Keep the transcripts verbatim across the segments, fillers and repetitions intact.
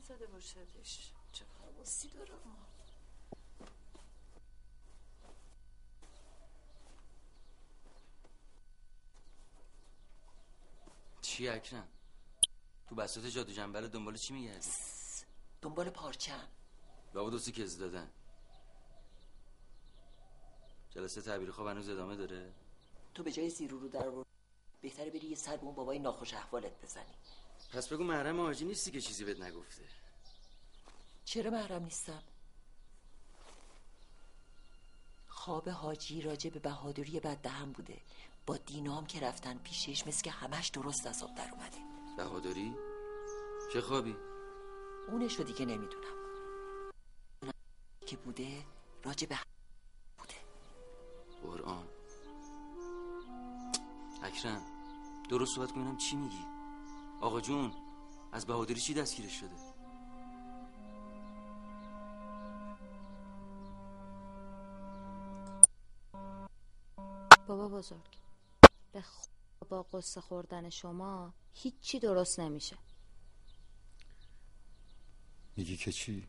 نزده باشدش. چه خواصی داره ما. چی اکرم؟ تو بساط جادو جنبل دنبال چی میگردی؟ دنبال پارچم. لابد دوستی کز دادن. جلسه تعبیر خواب هنوز ادامه داره؟ تو به جای زیرو رو در ورد بهتره بری یه سر به اون بابای ناخوش احوالت بزنی. پس بگو محرم حاجی نیستی که چیزی بهت نگفته. چرا محرم نیستم؟ خواب حاجی راجع به بهادری بددهن بوده. با دینام که رفتن پیشش مثل که همش درست از آب در اومده. بهادری؟ چه خوابی؟ اونشو دیگه نمیدونم. که بوده راجع به بوده. قرآن. اکرم درست صحبت کنم چی میگی؟ آقا جون از بهادری چی دستگیرش شده؟ بابا بزرگ به خ... با قصه خوردن شما هیچی درست نمیشه. میگی که چی؟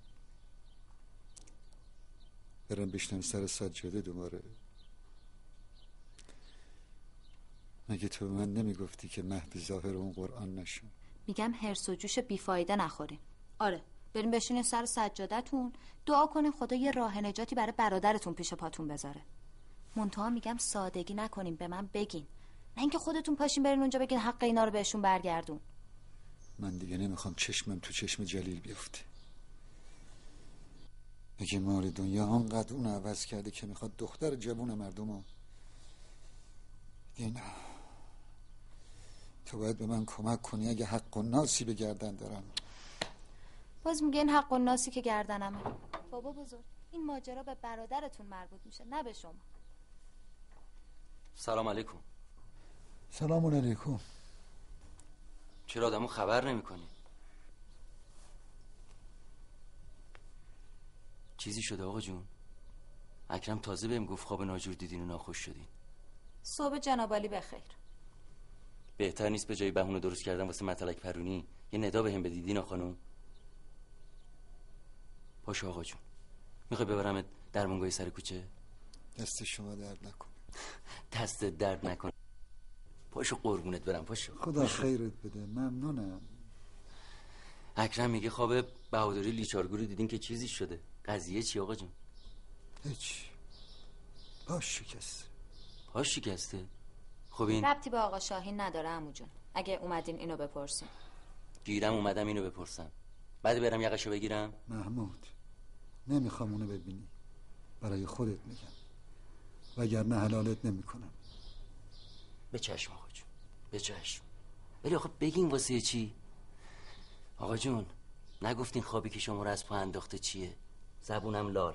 برم بشنم سر سجاده دوباره؟ مگه تو من نمیگفتی که مهد ظاهر اون قرآن نشون؟ میگم هرس و جوش بیفایده نخوریم. آره بریم بشینین سر سجادتون دعا کنین خدا یه راه نجاتی برای برادرتون پیش پاتون بذاره. منتها میگم سادگی نکنیم، به من بگین، نه اینکه خودتون پاشین برین اونجا بگین حق اینا رو بهشون برگردون. من دیگه نمیخوام چشمم تو چشم جلیل بیفته. مگه مال دنیا آنقدر اون عوض کرده که میخواد دختر جوون مردم ها دیگه؟ نه، تو باید به من کمک کنی اگه حق و ناسی به گردن دارم. باز میگه این حق و ناسی که گردنمه. بابا بزرگ این ماجرا به برادرتون مربوط میشه نه به شما. سلام علیکم. سلام علیکم. چرا آدمو خبر نمی کنی؟ چیزی شده آقا جون؟ اکرم تازه بهم گفت خواب ناجور دیدین و ناخوش شدین. صبح جنابالی بخیر. بهتر نیست به جای بهونه درست کردن واسه متلک پرونی یه ندا بهم بدی دینا خانم؟ پاشو آقا جون، میخوای ببرمت درمونگاه سر کوچه؟ دست شما درد نکن. دست درد نکن. پاشو قربونت برم، پاشو. خدا پاشو. خیرت بده، ممنونم. اکرم میگه خواب بهادری لیچارگوری دیدین که چیزی شده. قضیه چی آقا جون؟ هیچ، پاش شکسته. پاش شکسته؟ خب این ربطی به آقا شاهین نداره عمو جون. اگه اومدین اینو بپرسین. گیرم اومدم اینو بپرسم. بعد برم یقشو بگیرم؟ محمود نمیخوام اونو ببینی، برای خودت میگم، وگرنه حلالت نمیکنم. به چشم آقا جون، به چشم. ولی آخه بگین واسه چی؟ آقا جون نگفتین خوابی که شما رو از پا انداخته چیه؟ زبونم لال.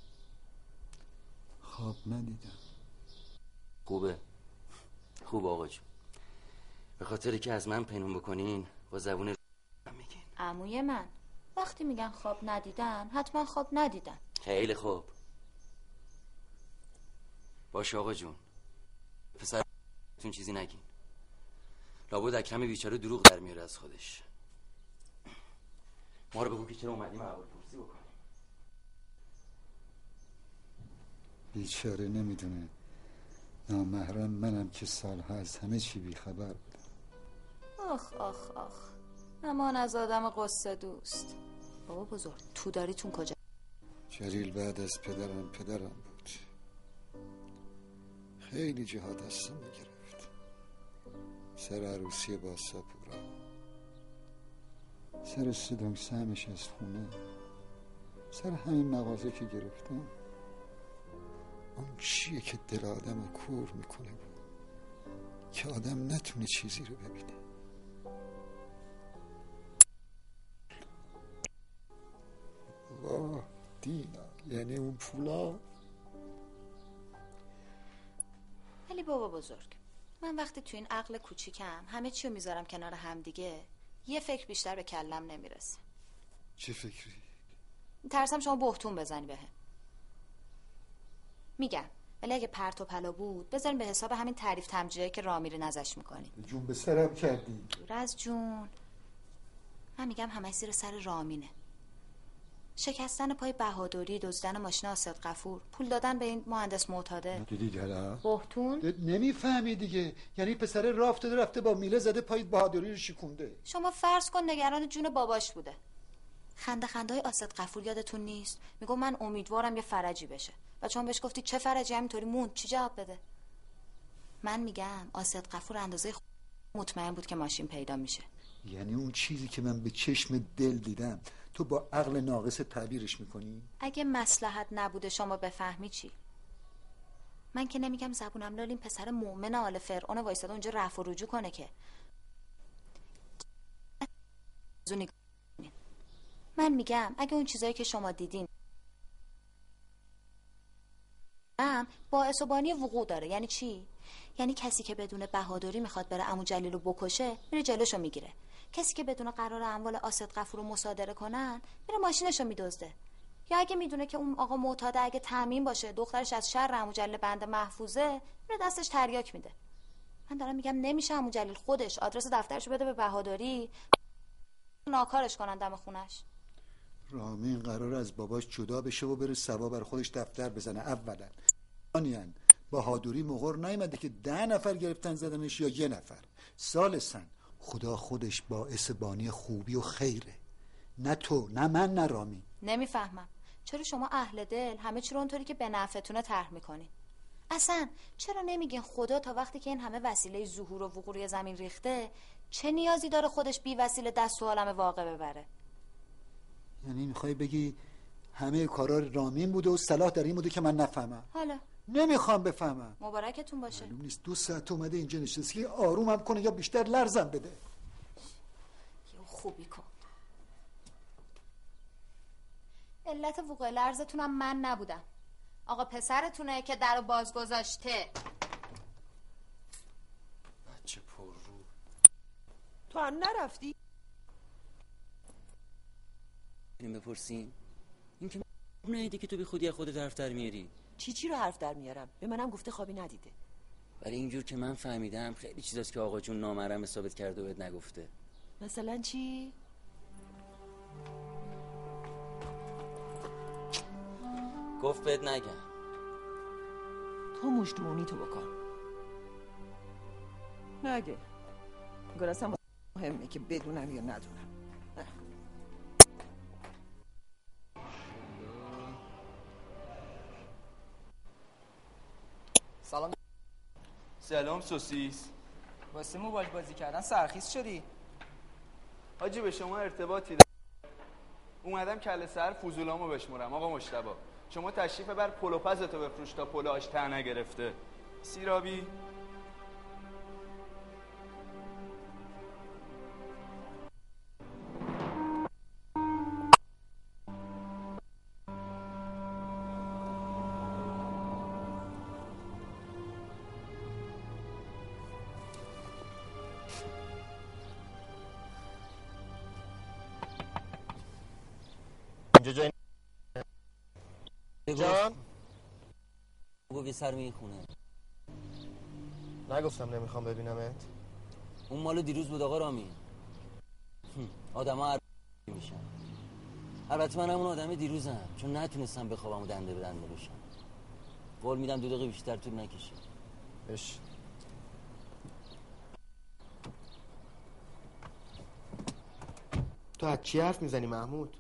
خواب ندیدم. خوبه خوب آقا جون، به خاطری که از من پنهون بکنین با زبون رو میگین. عموی من وقتی میگن خواب ندیدن حتما خواب ندیدن. خیلی خوب باشه آقا جون، پسرتون چیزی نگین. لابد اکرم بیچاره دروغ در میاره از خودش. ما رو بگو که چرا اومدیم احوال پرسی بکنیم. بیچاره نمیدونه نامحرم منم که سالها از همه چی بیخبر بودم. آخ آخ آخ امان از آدم قصه دوست. بابا بزرگ تو داریتون کجا؟ جلیل بعد از پدرم پدرم بود. خیلی جهاد دستم میگرفت. سر عروسی با ساپورا، سر سدنگ سهمش از خونه، سر همین مغازه که گرفتم. اون چیه که دل آدم رو کور میکنه که آدم نتونه چیزی رو ببینه. واه دینا، یعنی اون پولا. ولی بابا بزرگ من وقتی تو این عقل کوچیکم همه چی رو میذارم کنار هم دیگه، یه فکر بیشتر به کلم نمیرسه. چه فکری؟ ترسم شما بهتون بزنی بهم. میگم ولی اگه پرت و پلا بود بذاریم به حساب همین تعریف تمجیدی که راه میرین ازش میکنی. جون به سرم کردی. دور از جون. من میگم همه زیر سر رامینه. شکستن پای بهادری، دزدیدن ماشین آسد غفور، پول دادن به این مهندس معتاده. دیدی دلا بهتون نمیفهمی دیگه، یعنی پسر راه افتاده رفته با میله زده پای بهادری رو شکونده. شما فرض کن نگران جون باباش بوده. خنده خنده های آسد غفور یادتون نیست؟ میگم من امیدوارم یه فرجی بشه و چون بهش گفتی چه فرجی همینطوری موند، چی جواب بده؟ من میگم آسد غفور اندازه مطمئن بود که ماشین پیدا میشه. یعنی اون چیزی که من به چشم دل دیدم تو با عقل ناقص تعبیرش میکنی؟ اگه مصلحت نبوده شما بفهمی چی؟ من که نمیگم زبونم لال این پسر مؤمن آل فرعون وایساده اونجا رفع و رجوع کنه که. من میگم اگه اون چیزایی که شما دیدین هم باعث و بانی وقوع داره. یعنی چی؟ یعنی کسی که بدون بهادری میخواد بره عمو جلیل رو بکشه میره جلوشو میگیره. کسی که بدون قرار اموال آسد غفور رو مصادره کنن میره ماشینشو میدزده. یا اگه میدونه که اون آقا معتاد اگه تامین باشه دخترش از شر عمو جلیل بنده محفوظه میره دستش تریاک میده. من دارم میگم نمیشه عمو جلیل خودش آدرس دفترشو بده به بهادری ناکارش کنن دم خونش. رامین قرار از باباش جدا بشه و بره سبا بر خودش دفتر بزنه. اولا ثانیاً بهادری مغر نیامده که ده نفر گرفتن زدنش یا یه نفر. ثالثاً خدا خودش باعث بانی خوبی و خیره، نه تو نه من نه رامین. نمیفهمم چرا شما اهل دل همه چی رو اونطوری که به نفعتونه طرح میکنین؟ اصلا چرا نمیگین خدا تا وقتی که این همه وسیله ظهور و وقوع زمین ریخته چه نیازی داره خودش بی وسیله دست تو عالم واقع ببره؟ یعنی میخوای بگی همه کارا رامین بوده و صلاح در این بوده که من نفهمم؟ حالا نمیخوام بفهمم. مبارکتون باشه. معلوم نیست دو ساعت اومده اینجا نشسته که آرومم کنه یا بیشتر لرزم بده. یه خوبی کن. علت وقوع لرزتونم من نبودم، آقا پسرتونه که درو باز گذاشته. بچه پر رو. تو هم نرفتی؟ اینو بپرسیم؟ این که نیده که تو بی خودی از خودت حرف در میاری. چی چی رو حرف در میارم؟ به منم گفته خوابی ندیده. ولی اینجور که من فهمیدم خیلی چیزاست که آقا جون نامحرم ثابت کرده و بهت نگفته. مثلا چی؟ گفت بهت نگم. تو مشتمونی تو بکن نگه. نگه اصلا مهمه که بدونم یا ندونم. سلام. سلام سوسیس. واسه موبایل بازی کردن سرخیز شدی؟ حاجی به شما ارتباطی دارم. اومدم کله سر فوزولامو بشمرم. آقا مجتبی شما تشریف بر پلوپزتو بفروش تا پلوهاش ته نگرفته. سیرابی اینجا جای جان بگو بی سر میخونه. نگفتم نمیخوام ببینمت. اون مال دیروز بود آقا رامین. آدم ها میشن. البته من همون آدم دیروزم چون نتونستم بخوابم و دنده به دنده بشم. قول میدم دو دقیقه بیشتر طول نکشه. بش تو از چی حرف میزنی محمود؟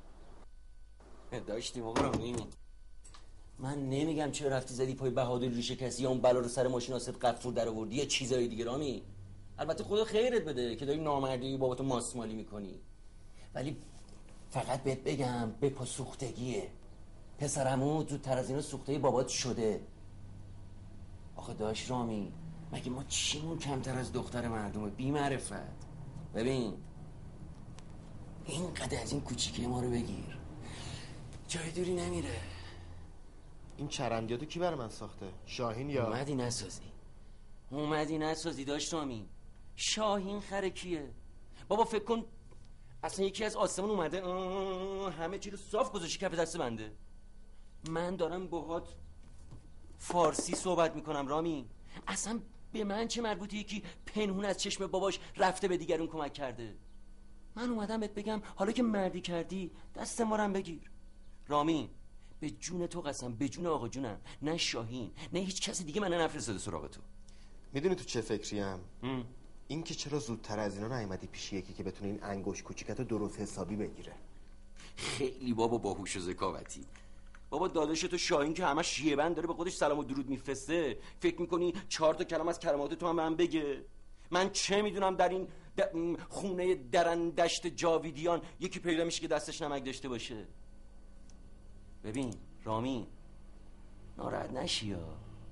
داشتیم آقا رامین. من نمیگم چرا رفتی زدی پای بهادری ریشه کسی یا اون بلا رو سر ماشین آسد غفور در آوردی یا چیزای دیگه رامین. البته خدا خیرت بده که داری نامردی باباتو ماسمالی میکنی، ولی فقط بهت بگم به پا سوختگیه. پسرمو زودتر از اینا سوخته بابات شده. آخه داش رامین مگه ما چیمون کمتر از دختر مردمه بی معرفت؟ ببین اینقدر از این کوچیکه ما رو بگیر جای دوری نمیره. این چرندیاتو کی برای من ساخته؟ شاهین یا اومدی نسازی اومدی نسازی داشت رامین. شاهین خره کیه بابا؟ فکر کن اصلا یکی از آسمون اومده همه چی رو صاف گذاشتی کف دست بنده. من دارم باهات فارسی صحبت میکنم رامین. اصلا به من چه مربوطه یکی پنهون از چشم باباش رفته به دیگرون کمک کرده؟ من اومدم بهت بگم حالا که مردی کردی دست ما رو هم بگیر. رامین به جون تو قسم، به جون آقا جونم، نه شاهین نه هیچ کسی دیگه منو نفرستاده سراغ تو. میدونی تو چه فکریم؟ این که چرا زودتر از اینا نیومدی پیش یکی که بتونه این انگوش کوچیکتو درست حسابی بگیره. خیلی بابا باهوش و ذکاوتی. بابا داداش تو شاهین که همش شیبند داره به خودش سلام و درود میفرسته، فکر میکنی چهار تا کلام از کلمات تو هم من بگه؟ من چه میدونم در این خونه درندشت جاویدیان یکی پیدا میشه که دستش نمک داشته باشه. ببین رامین ناراحت نشی یا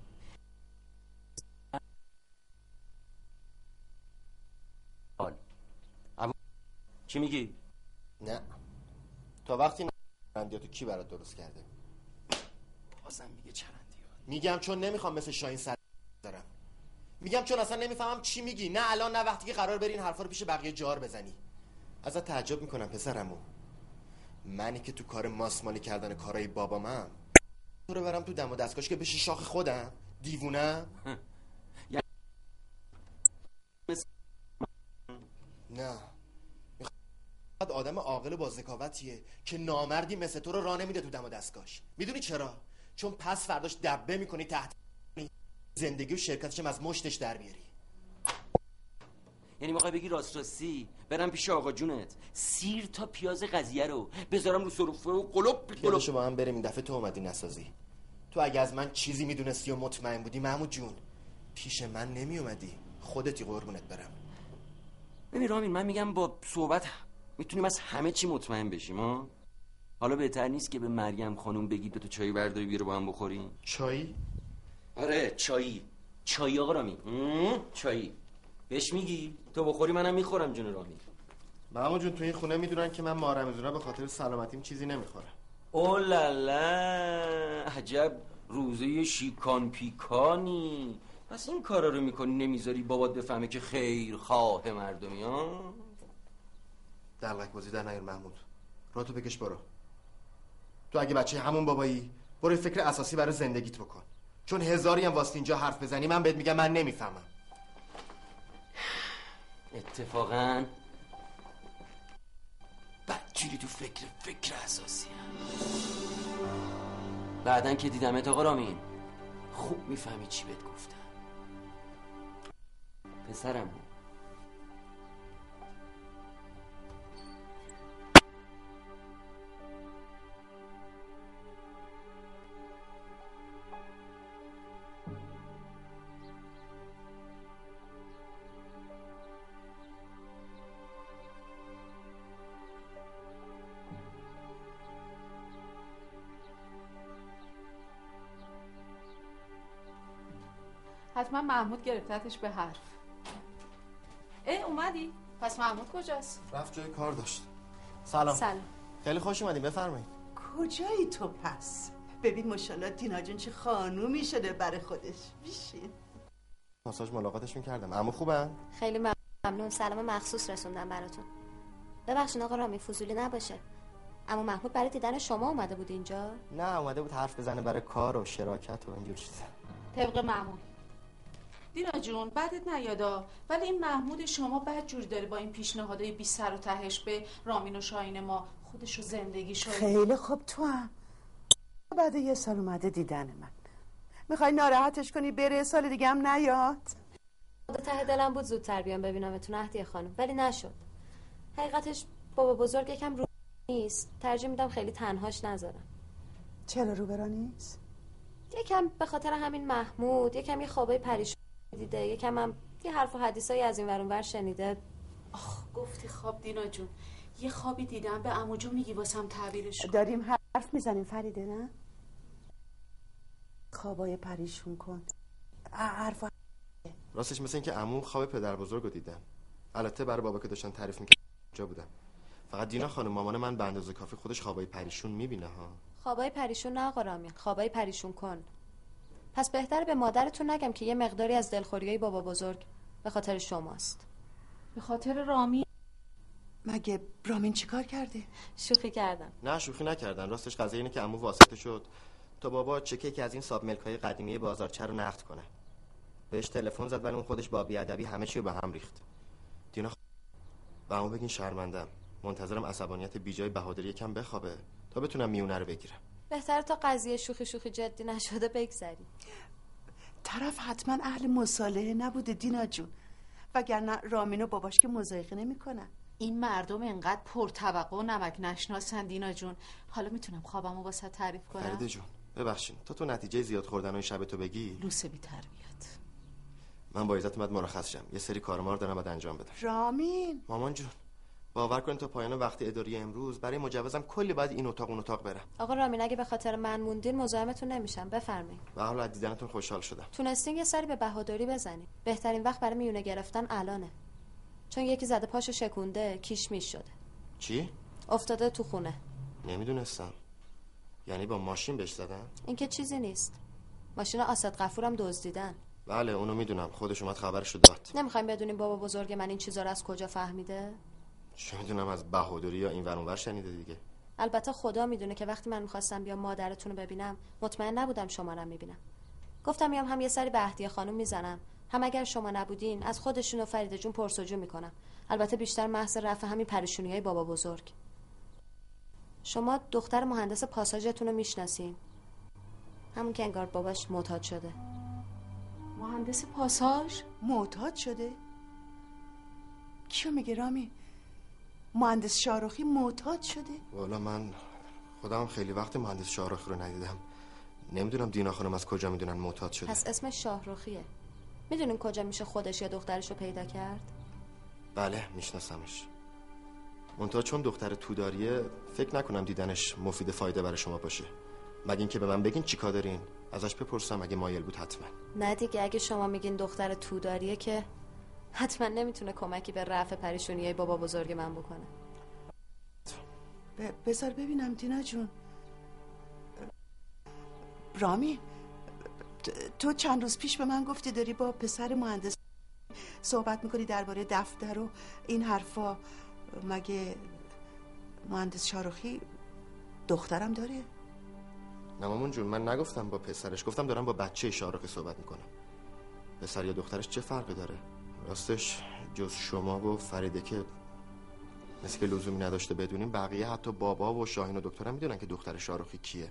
حال ابو چی میگی؟ نه تا وقتی چرندیاتو کی برات درست کرده؟ بازم میگه چرندیات. میگم چون نمیخوام مثل شاهین سر دارم. میگم چون اصلا نمیفهمم چی میگی. نه الان نه وقتی که قرار بری این حرفا رو پیش بقیه جار بزنی. ازت تعجب میکنم پسرمو. منی که تو کار ماسمالی کردن کارهای بابامم تو رو برم تو دم و دستگاهش که بشی شاخ خودم؟ دیوونم؟ نه میخواد آدم عاقل با ذکاوتیه که نامردی مثل تو رو راه نمیده تو دم و دستگاهش. میدونی چرا؟ چون پس فرداش دبه میکنی تحت زندگی و شرکتش هم از مشتش در بیاری. یعنی میخوای بگی راست راستی برم پیش آقا جونت سیر تا پیاز قضیه رو بذارم رو سرفه و قلوب پیادشو با هم بریم این دفعه تو اومدی نسازی. تو اگه از من چیزی میدونستی و مطمئن بودی محمود جون پیش من نمی اومدی. خودتی قربونت برم. ببین رامین من میگم با صحبت میتونیم از همه چی مطمئن بشیم ها. حالا بهتر نیست که به مریم خانوم بگید تو چای برداری بیاره با هم بخوریم؟ چای؟ آره چایی. چایی آقا رامین. چایی بهش میگی تو بخوری منم میخورم جون رامین. محمود جون تو این خونه میدونن که من مارمزونه به خاطر سلامتیم چیزی نمیخورم. اولالا عجب روزه شیکان پیکانی. پس این کارا رو میکنی نمیذاری بابات بفهمه که خیر خواه مردمی ها؟ دلغک بازی در نیار محمود. را تو بکش برو. تو اگه بچه همون بابایی برو فکر اساسی برای زندگیت بکن. چون هزاری هم واسه اینجا حرف بزنی من بهت میگم من نمیفهمم. اتفاقا بدجوری تو فکر فکر اساسی هم. بعدن که دیدمت آقا رامین خوب میفهمی چی بهت گفتم پسرم. حتما محمود گرفتتش به حرف. اه اومدی؟ پس محمود کجاست؟ رفت جای کار داشت. سلام. سلام. خیلی خوش اومدین بفرمایید. کجایی تو پس؟ ببین ماشاءالله دینا جون چه خانومی شده برای خودش. بیشین. ماساژ ملاقاتشون کردم. عمو خوبن؟ خیلی ممنون. سلام مخصوص رسوندم براتون. ببخشید آقا رامی فضولی نباشه. اما محمود برای دیدن شما اومده بود اینجا؟ نه اومده بود حرف بزنه برای کار و شراکت و اینجور چیزا. طبق معمول. دینا جون بعدت نیادا ولی این محمود شما بد جور داره با این پیشنهادای بی سر و تهش به رامین و شاهین ما خودشو زندگی شده. خیلی خوب تو هم بعد یه سال اومده دیدن من میخوای ناراحتش کنی بره سال دیگه هم نیاد؟ خدا ته دلم بود زودتر بیام ببینمتون اهدیه خانم ولی نشد. حقیقتش بابا بزرگ یکم رو نیست ترجیح میدم خیلی تنهاش نذارم. چرا روبرا نیست؟ یکم به خاطر همین محمود یکم یه خوابای پریشون دیده یکم هم یه حرف و حدیثایی از این ور اون ور شنیده. آخ گفتی خواب دینا جون یه خوابی دیدم به عمو جون میگی واسم تعبیرش کن. داریم حرف میزنیم فریده نه؟ خوابای پریشون کن حرف. راستش مثل این که عمو خواب پدر بزرگو دیدن. البته برای بابا که داشتن تعریف میکردن اونجا بودم. فقط دینا خانم مامان من به اندازه کافی خودش خوابای پریشون میبینه ها. خوابای پریشون نه آقا رامین خوابای پریشون کن. پس بهتره به مادرتون نگم که یه مقداری از دلخوریای بابا بزرگ به خاطر شماست. به خاطر رامین؟ مگه رامین چیکار کرده؟ شوخی کردم. نه شوخی نکردن. راستش قضیه اینه که عمو واسطه شد تا بابا چکه که از این ساب ملک های قدیمی بازارچه رو نقد کنه. بهش تلفن زد ولی اون خودش با بی‌ادبی همه چی رو به هم ریخت. دینا به همون بگین شرمندم. منتظرم عصبانیت بیجای بهادری یکم بخوابه تا بتونم میونه رو بگیرم. بهتره تا قضیه شوخی شوخی جدی نشده بگذری. طرف حتما اهل مصالحه نبوده دینا جون، وگرنه رامین و باباش که مضایقه نمیکنن. این مردم انقدر پرطبقه و نمک نشناسن دینا جون. حالا میتونم خوابمو واسه تعریف کنم؟ فریده جون ببخشین، تا تو نتیجه زیاد خوردن و شب تو بگی. لوسه بی تربیت. من با عزت اومد مرخص شم، یه سری کارمار دارم باید انجام بدم. رامین مامان جون باور کن تا پایان وقت اداری امروز برای مجوزم کلی باید این اتاق اون اتاق برم. آقا رامین اگه به خاطر من موندین مزاحمتون نمیشم، بفرمایید. به حال از دیدنتون خوشحال شدم. تونستین یه سری به بهادری بزنین. بهترین وقت برای میونه گرفتن الانه. چون یکی زده پاشو شکونده کیش میش شده. چی؟ افتاده تو خونه. نمیدونستم. یعنی با ماشین بهش زدن؟ این که چیزی نیست. ماشین آسد غفورم دزدیدن. بله اونو میدونم، خودش اومد خبرشو داد. نمیخوایم بدونیم بابا بزرگ من این چیزا رو از کجا فهمیده؟ چه میدونم، از بهادری یا این ور اون ور شنیده دیگه. البته خدا میدونه که وقتی من میخواستم بیام مادرتون رو ببینم مطمئن نبودم شما رو میبینم. گفتم میام هم یه سری به اهدیه خانم میزنم، هم اگر شما نبودین از خودشون و فریده جون پرسجو میکنم. البته بیشتر محض رفع همین پریشونیای بابا بزرگ. شما دختر مهندس پاساژتون رو میشناسین؟ همون که انگار باباش معتاد شده. مهندس پاساژ معتاد شده؟ کیو میگه رامین؟ مهندس شاروخی معتاد شده؟ والا من خودم خیلی وقت مهندس شاروخی رو ندیدم، نمیدونم دینا خانم از کجا میدونن معتاد شده. پس اسمش شاهرخیه. میدونین کجا میشه خودش یا دخترش رو پیدا کرد؟ بله میشناسمش. منتها چون دختر توداریه فکر نکنم دیدنش مفید فایده برای شما باشه. مگه اینکه به من بگین چیکار دارین ازش بپرسم، اگه مایل بود حتما. نه دیگه، اگه شما میگین دختر توداریه که حتما نمیتونه کمکی به رفع پریشونیای بابا بزرگ من بکنه. ب- بذار ببینم دینا جون. رامی تو چند روز پیش به من گفتی داری با پسر مهندس صحبت میکنی درباره دفتر و این حرفا. مگه مهندس شاروخی دخترم داره؟ نه مامان جون، من نگفتم با پسرش، گفتم دارم با بچه شاروخی صحبت میکنم. پسر یا دخترش چه فرقی داره؟ راستش جز شما و فریده که مثل که لزومی نداشته بدونیم، بقیه حتی بابا و شاهین و دکترم میدونن که دختر شاروخی کیه.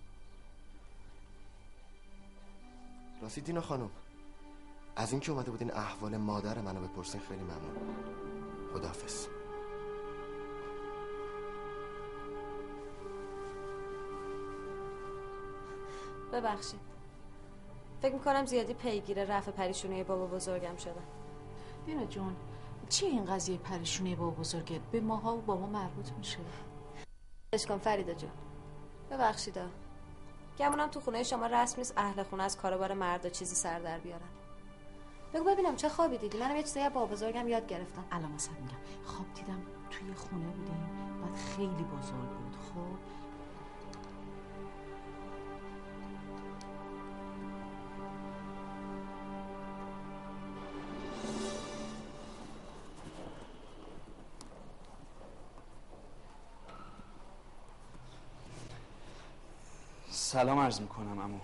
راستی دینا خانم، از اینکه اومده بودین احوال مادر منو بپرسین خیلی ممنون. خداحافظ. ببخشید، فکر میکنم زیادی پیگیر رفع پریشونی بابا بزرگم شدم. دینا جون چی این قضیه پریشونی بابا بزرگت به ماها و بابا مربوط میشه؟ اشکان فریده جون ببخشیدا، گمونم تو خونه شما رسم نیست اهل خونه از کاروبار مردا چیزی سر در بیارن. بگو ببینم چه خوابی دیدی؟ منم یه چیزایی از بابا بزرگم یاد گرفتم. الان مثلا میگم خواب دیدم توی خونه بودیم، بعد خیلی بزرگ بود. خب سلام عرض میکنم عمو.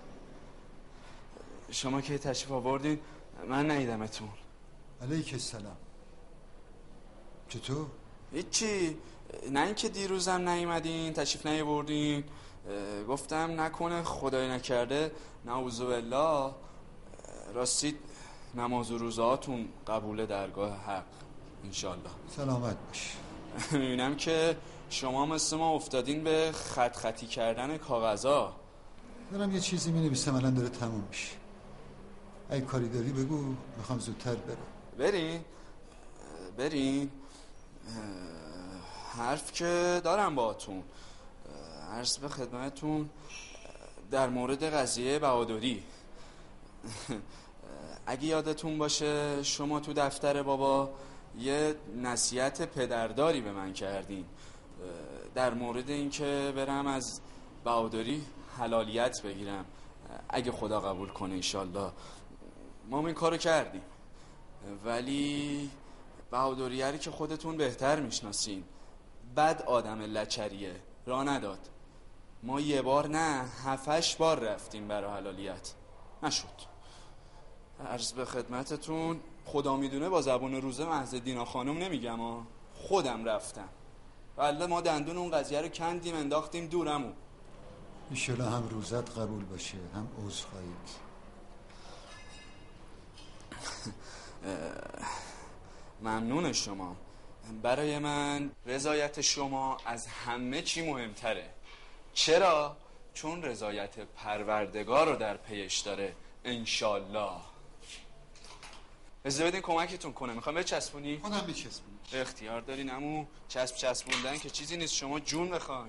شما که تشریف آوردین من ندیدمتون. علیک السلام. چطور؟ هیچی، نه اینکه دیروزم نیومدین تشریف نیاوردین، گفتم نکنه خدای نکرده نعوذ بالله راستی نماز و روزهاتون قبول درگاه حق انشالله. سلامت باش. میبینم که شما مثل ما افتادین به خط خطی کردن کاغذا. دارم یه چیزی می نویسم الان داره تموم میشه. اگه کاری داری بگو، میخوام زودتر برم. برین برین حرف که دارم باهاتون. عرض به خدمتون در مورد قضیه بهادری. اگه یادتون باشه شما تو دفتر بابا یه نصیحت پدرداری به من کردین در مورد اینکه برم از بهادری حلالیت بگیرم اگه خدا قبول کنه انشالله. ما این کارو کردیم، ولی بهادریه که خودتون بهتر میشناسین بد آدم لچریه راه نداد. ما یه بار نه هفتش بار رفتیم برای حلالیت نشد. عرض به خدمتتون خدا میدونه با زبون روزه محض دینا خانم نمیگم ها. خودم رفتم. والله ما دندون اون قضیه رو کندیم انداختیم دورمون. ایشالا هم روزت قبول باشه هم عذرخواهیت. ممنون شما. برای من رضایت شما از همه چی مهمتره. چرا؟ چون رضایت پروردگار رو در پیش داره. انشالله. اجازه بدین کمکتون کنم. میخوام بچسبونی؟ خودم بچسبونی. اختیار دارین عمو. چسب چسبوندن که چیزی نیست، شما جون بخواین.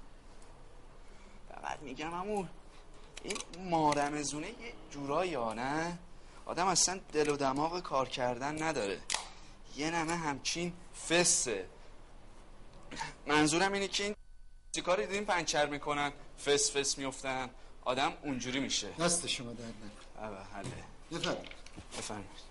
فقط میگم عمو این مارمزونه یه جورایی ها نه؟ آدم اصلا دل و دماغ کار کردن نداره. یه نمه همچین فسه. منظورم اینه که این کاری دیدین پنچر میکنن فس فس میفتن، آدم اونجوری میشه. دست شما درد نکنه. اوه حله. بفرمایید. بفرمایید.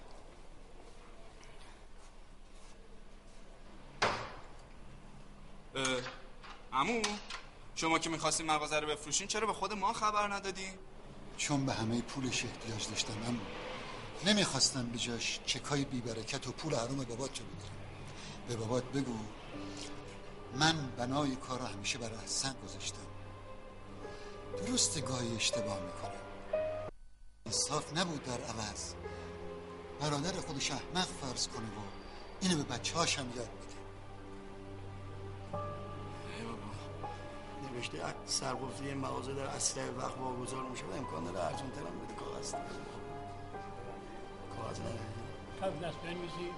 عمو شما که میخواستین مغازه رو بفروشین چرا به خود ما خبر ندادین؟ چون به همه پولش احتیاج داشتم عمو. نمیخواستم به جاش چکای بی برکت و پول حرام بابات رو بگیرم. به بابات بگو من بنای کار رو همیشه برای احسن گذاشتم. درست گاهی اشتباه میکنم. انصاف نبود در عوض برادر خودش احمق فرض کنه و اینو به بچه هاشم یاد بده. نوشته سرقفلی مغازه در اسرع وقت واگذار میشه و امکان داره ارزون ترم بده. کاغذ کاغذ نداره. کاغذ دست بنویسی.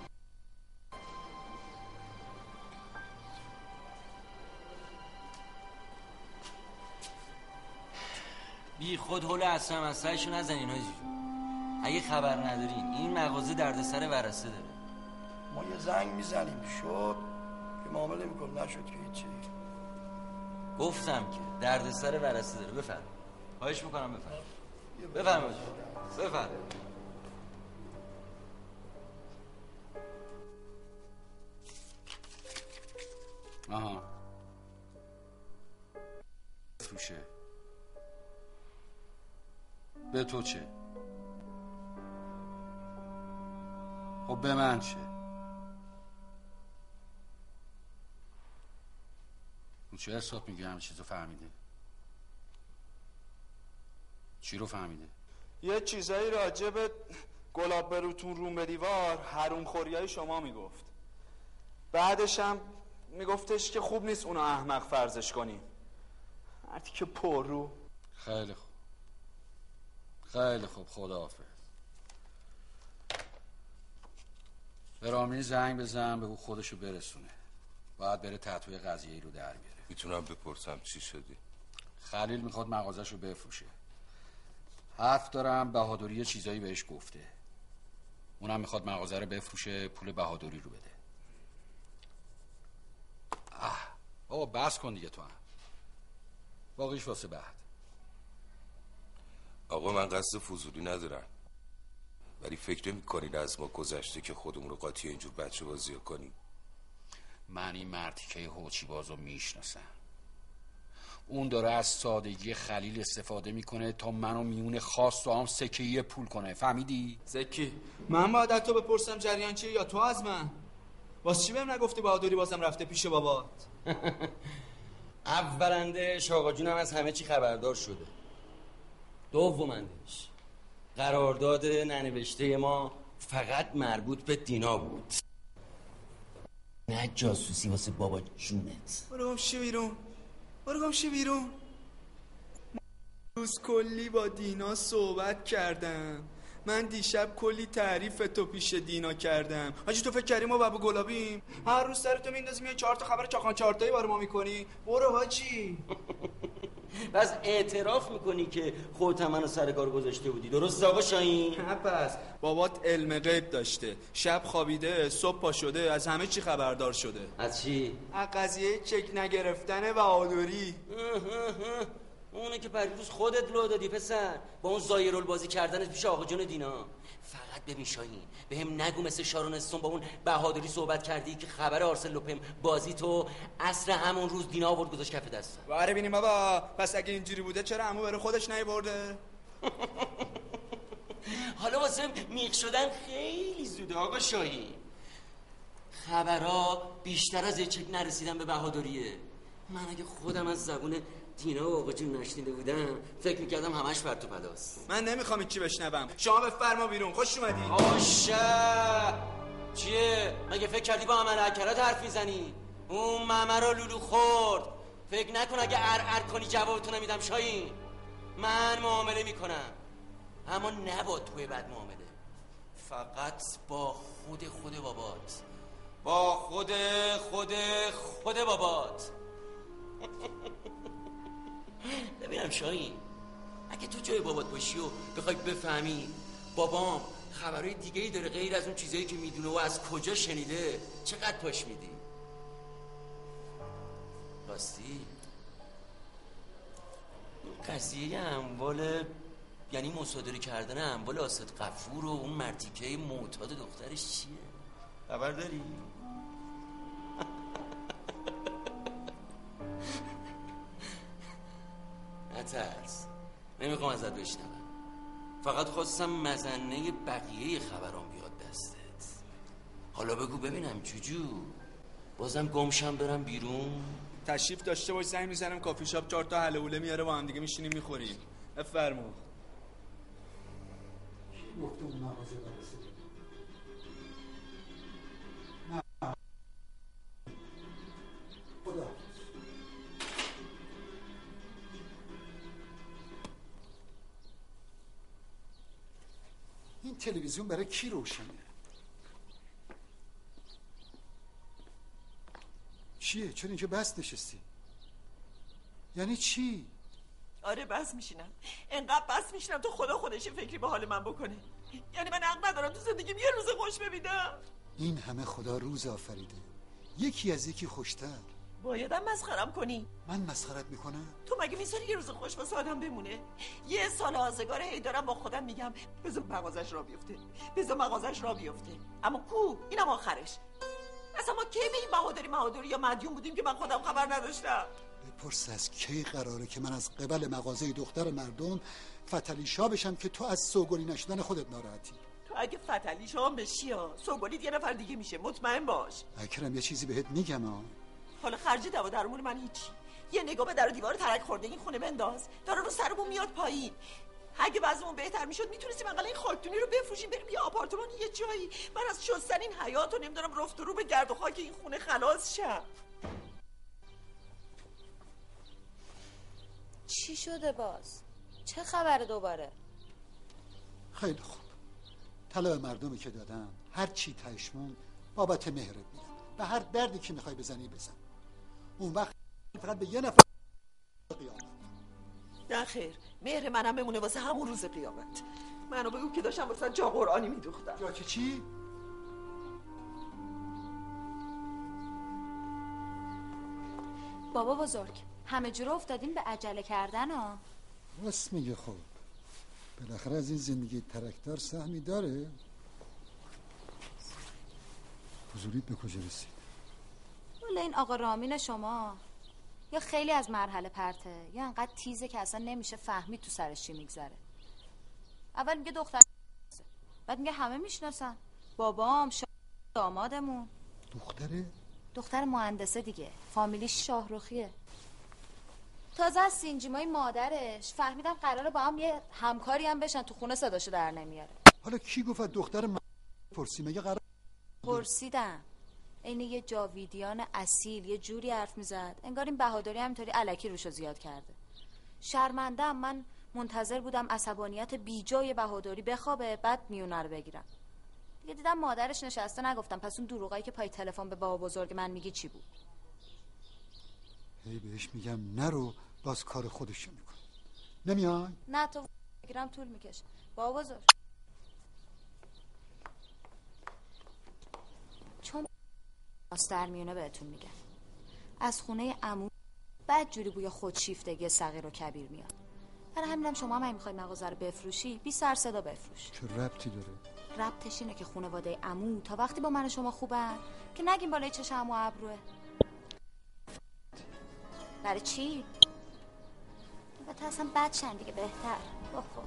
بی خود حول اصلا مسئلهشو نزنین حاجی. اگه خبر ندارین این مغازه دردسر ورثه داره. ما یه زنگ میزنیم شد که معامله میکنم، نشد که هیچی. گفتم که دردسر ورثه داره. بفرم. خواهش میکنم بفرم. بفرم حاجی. بفرم. آها فروشه. به تو چه؟ خب به من چه؟ اون چه حساب میگه همه چیزو فهمیده؟ چی رو فهمیده؟ یه چیزایی راجع به گلاب بروتون روم به دیوار حروم خوریای شما میگفت. بعدش هم میگفتش که خوب نیست اونو احمق فرضش کنیم. مردی که پر رو. خیلی خوب خیلی خوب خداحافظ. به رامین زنگ بزن بگو خودشو برسونه. باید بره تحتوی قضیه ای رو در بیاره. میتونم بپرسم چی شدی؟ خلیل میخواد مغازه‌شو بفروشه. حرف دارم بهادری یه چیزایی بهش گفته. اونم میخواد مغازه رو بفروشه پول بهادری رو بده. اه بابا بس کن دیگه تو هم. باقیش واسه بعد. آقا من قصد فضولی ندارم، ولی فکر نمی‌کنین از ما گذشته که خودمون رو قاطی اینجور بچه بازی کنیم؟ من این مردی که هوچی بازو میشناسم. اون داره از سادگی خلیل استفاده میکنه تا منو میونه خواست و هم سکه‌ای پول کنه. فهمیدی؟ زکی من باید از تو بپرسم جریان چیه یا تو از من؟ واسه چی بهم نگفتی بهادری بازم رفته پیش بابات؟ اولندش آقا جونم از همه چی خبردار شده. دومندش قرارداد ننوشته ما فقط مربوط به دینا بود، نه جاسوسی واسه بابا جونت. برو گم شی بیرون، برو گم شی بیرون. روز کلی با دینا صحبت کردم. من دیشب کلی تعریف تو پیش دینا کردم. حاجی تو فکر کردی ما بابا گلابیم؟ هر روز سر تو میندازیم یه چهار تا خبر چاخان چهارتایی بار ما میکنی. برو حاجی. بس اعتراف میکنی که خودت هم منو سر کار گذاشته بودی، درست آقا شاهین؟ نه پس بابات علم غیب داشته، شب خوابیده صبح پا شده از همه چی خبردار شده. از چی؟ از قضیه چک نگرفتن بهادری. اونه که پریروز خودت لو دادی پسر با اون زایرول بازی کردنت پیش آقا جون دینا. فقط ببین شاهین بهم نگو مثل شارون استون با اون بهادری صحبت کردی که خبر آرسل لوپم بازی تو عصر همون روز دینا آورد گذاشت کف دست. باره ببینیم بابا پس اگه اینجوری بوده چرا عمو بره خودش نیورده؟ حالا واسه میخ شدن خیلی زوده آقا شاهین. خبرها بیشتر از یه چک نرسیدن به بهادریه. من اگه خودم از زبون دینا و آقا جون نشنیده بودم فکر میکردم همش پرت و پلاست. من نمیخوام هیچی بشنوم. شما بفرما بیرون. خوش اومدی. آشه چیه؟ مگه فکر کردی با عمل اکرات حرف میزنی؟ اون ممه رو لولو خورد. فکر نکن اگه ار ار کنی جوابتو نمیدم شاهین. من معامله میکنم اما نه با توی بد معامله، فقط با خود خود بابات، با خود خود خود بابات. ببینم شاهین، اگه تو جای بابات باشی و بخوای بفهمی بابام خبرهای دیگه ای داره غیر از اون چیزایی که میدونه و از کجا شنیده، چقدر پاش میدی؟ راستی قضیه اموال، یعنی مصادره کردن اموال آسد غفور و اون مرتیکه معتاد دخترش چیه؟ خبر داری؟ نترس، نمیخوام ازت بشنوم. فقط خواستم مزنه بقیه خبرام بیاد دستت. حالا بگو ببینم جوجو، بازم گمشم برم بیرون؟ تشریف داشته باش، زنگ میزنم کافی شاپ چهار تا حلوله میاره با هم دیگه میشینیم میخوریم. بفرما. گفته اون مغازه برسه. خدا این تلویزیون برای کی روشنه؟ چیه؟ چرا اینجا بس نشستی؟ یعنی چی؟ آره بس میشینم، انقدر بس میشینم تو خدا خودش فکری به حال من بکنه. یعنی من حق ندارم تو زندگیم یه روز خوش ببینم؟ این همه خدا روز آفریده، یکی از یکی خوشتر. بایدم مسخرم کنی؟ من مسخرت میکنم؟ تو مگه میذاری یه روز خوش واسه آدم بمونه؟ یه سال آزگار هی دارم با خودم میگم بذار مغازش را بیفته، بذار مغازش را بیفته، اما کو اینم آخرش. اصلا ما کی به این بهادری بهادری یا مدیون بودیم که من خودم خبر نداشتم؟ بپرس از کی قراره که من از قبل مغازه دختر مردم فتلی شاه بشم که تو از سوگلی نشدن خودت ناراحتی؟ تو اگه فتلی شاه بشی ها سوگلیت یه نفر دیگه میشه، مطمئن باش. اکرم یه چیزی بهت میگم ها. حالا خرج دوا درمون من هیچی، یه نگاه به در و دیوار ترک خورده این خونه بنداز، داره رو سرمون میاد پایین. اگه وضعمون بهتر میشد میتونستیم انقدر این خاکتونی رو بفروشیم بریم یه آپارتمان یه جایی، من از شستن این حیاط و نمیدونم رفت و رو به گرد و خاک این خونه خلاص شم. چی شده باز؟ چه خبره دوباره؟ خیلی خوب، طلا مردمی که دادم هر چی تهشمون بابت مهرت میدم، به هر دردی که میخوای بزنی بزن. اون وقت فقط به یه نفر قیامت. نه خیر، مهر منم بمونه واسه همون روز قیامت. منو بگو که داشتم واسه جا قرآنی میدوختم. جا که چی؟ بابا بزرگ، همه جور افتادین به عجله کردن ها. راست میگه. خب بالاخره از این زندگی ترکدار سهمی داره. حضوریت به کجا رسید؟ والا این آقا رامین شما یا خیلی از مرحله پرته یا انقدر تیزه که اصلا نمیشه فهمید تو سرش چی میگذره. اول میگه دختر، بعد میگه همه میشناسن، بابام، شا... دامادمون. دختره؟ دختر مهندسه دیگه، فامیلیش شاهرخیه. تازه از سینجیمای مادرش فهمیدم قراره با هم یه همکاری هم بشن، تو خونه صداشو در نمیاره. حالا کی گفت دختر م... پرسی؟ مگه قرار پرسیدم، این یه جاویدیان اصیل یه جوری حرف میزد انگار این بهادری همینطوری الکی روشو زیاد کرده. شرمندم، من منتظر بودم عصبانیت بیجای بهادری بخوابه بعد میونه رو بگیرم. دیگه دیدم مادرش نشسته نگفتم، پس اون دروغایی که پای تلفن به بابا بزرگ من میگی چی بود؟ هی بهش میگم نرو، باز کار خودشو میکنه. نمیای؟ نه تو بگیرم طول میکشه. بابا بزرگ چون در میونه بهتون میگم، از خونه عمو بعد جوری بوی خودشیفتگی صغیر و کبیر میاد. برای همینم شما هم میخوای مغازه رو بفروشی بی سر صدا بفروش. چه ربطی داره؟ ربطش اینه که خانواده عمو تا وقتی با من و شما خوبن که نگیم بالای چشم عمو ابروه. برای چی؟ البته اصلا بد شن دیگه، بهتر. بخور.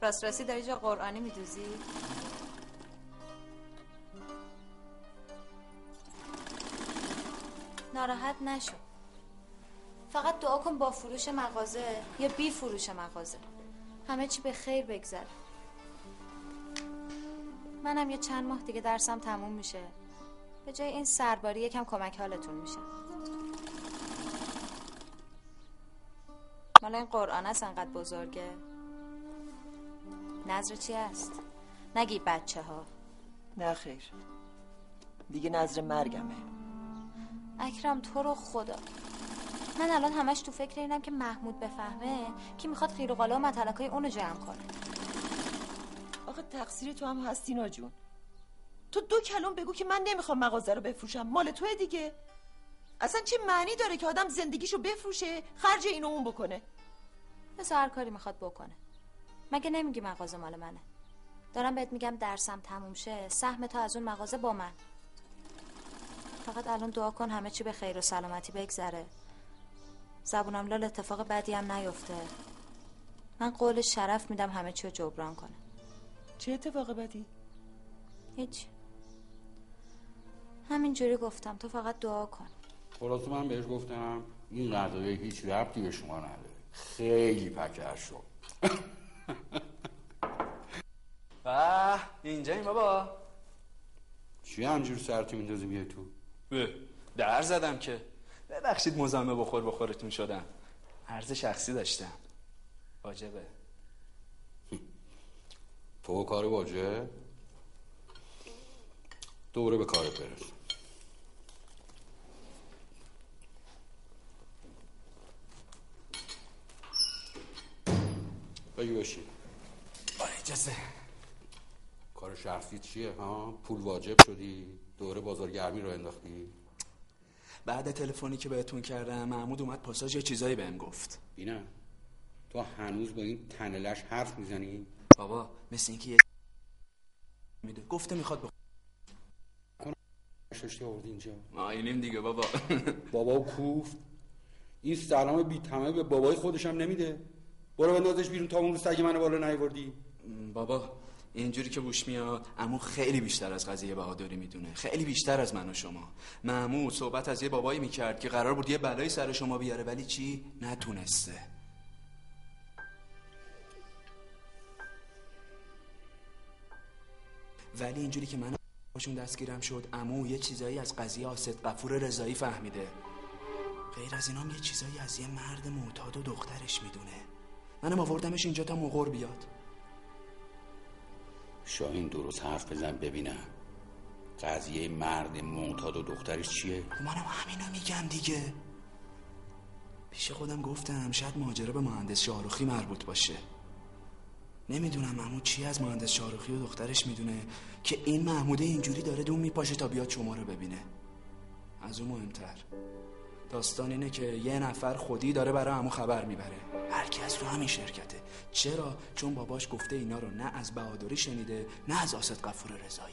راست راستی داری جا قرآنی میدوزی؟ ناراحت نشو، فقط دعا کن با فروش مغازه یا بی فروش مغازه همه چی به خیر بگذره. منم یه چند ماه دیگه درسم تموم میشه، به جای این سرباری یکم کمک حالتون میشم. مالا این قرآن هست انقدر بزرگه؟ نظر چی هست؟ نگی بچه ها. نه خیر، دیگه نظر مرگمه. اکرم تو رو خدا، من الان همش تو فکر اینم که محمود بفهمه که میخواد خیر و قالا و متلکای اونو جمع کنه. آخه تقصیر تو هم هست دینا جون. تو دو کلم بگو که من نمیخوام مغازه رو بفروشم، مال توه دیگه. اصلا چه معنی داره که آدم زندگیشو بفروشه خرج اینو اون بکنه؟ بس هر کاری میخواد بکنه. مگه نمیگی مغازه مال منه؟ دارم بهت میگم درسم تموم شه سهم تو از اون مغازه با من. فقط الان دعا کن همه چی به خیر و سلامتی بگذره، زبونم لال اتفاق بدی هم نیفته. من قول شرف میدم همه چی رو جبران کنه. چه اتفاق بدی؟ هیچ، همینجوری گفتم، تو فقط دعا کن. خلاصه من بهش گفتم این قضیه هیچ ربطی به شما نداره، خیلی پکر شد. به اینجا این بابا چی همجور سرتی میندازی بیای تو؟ در زدم که ببخشید مزمه بخور بخورتون شدم، عرض شخصی داشتم. واجبه تو کار واجب دوره به کارت برس. بگی باشی با اجازه. کار شخصی چیه ها؟ پول واجب شدی؟ دوره بازارگرمی رو انداختی؟ بعد تلفنی که بهتون کردم محمود اومد پاساژ یه چیزایی بهم گفت. بینم تو هنوز با این تنلش حرف میزنی؟ بابا مثل اینکه یه میده گفته میخواد بخ... ششتی آورد اینجا ما اینیم دیگه بابا. بابا و کوفت این سلام بی تمام به بابای خودش هم نمیده. برو بندازش بیرون تا اون روز سگ منو بالا نیاوردی. بابا اینجوری که بوش میاد عمو خیلی بیشتر از قضیه بهادری میدونه، خیلی بیشتر از من و شما. محمود صحبت از یه بابایی میکرد که قرار بود یه بلایی سر شما بیاره ولی چی؟ نتونسته. ولی اینجوری که من باشون دستگیرم شد عمو یه چیزایی از قضیه آسد غفور رضایی فهمیده. غیر از اینام یه چیزایی از یه مرد معتاد و دخترش میدونه. منم آوردمش اینجا تا مغور بیاد. شاهین درست حرف بزن ببینم قضیه مرد معتاد و دخترش چیه؟ منم همینو میگم دیگه. پیش خودم گفتم شاید ماجرا به مهندس شاروخی مربوط باشه. نمیدونم محمود چی از مهندس شاروخی و دخترش میدونه که این محموده اینجوری داره دون میپاشه تا بیاد شما رو ببینه. از اون مهمتر داستان اینه که یه نفر خودی داره برای عمو خبر میبره، هر کی از تو همین شرکته. چرا؟ چون باباش گفته اینا رو نه از بهادری شنیده نه از آسد غفور رضایی.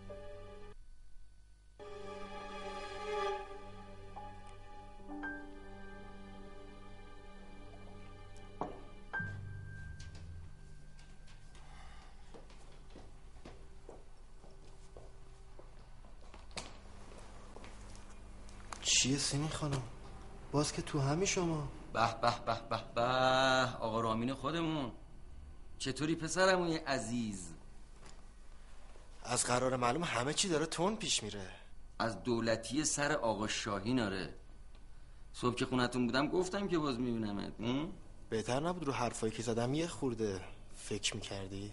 چیه سیمین خانم؟ باز که تو همی شما. به به به به به آقا رامین خودمون، چطوری پسرمون عزیز؟ از قرار معلوم همه چی داره تون پیش میره. از دولتی سر آقا شاهین. آره صبح که خونتون بودم گفتم که باز میبینمت. بهتر نبود رو حرفایی که زدم یه خورده فکر میکردی؟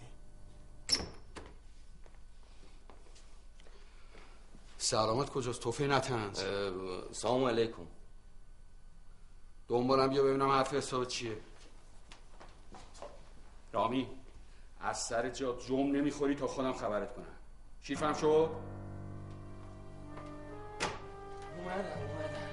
سلامت کجاست؟ توفه نتنز. سلام علیکم. دنبالم بیا ببینم حرف حساب چیه. رامی از سر جا جم نمیخوری تا خودم خبرت کنم. شیرفهم شو؟ اومدم اومدم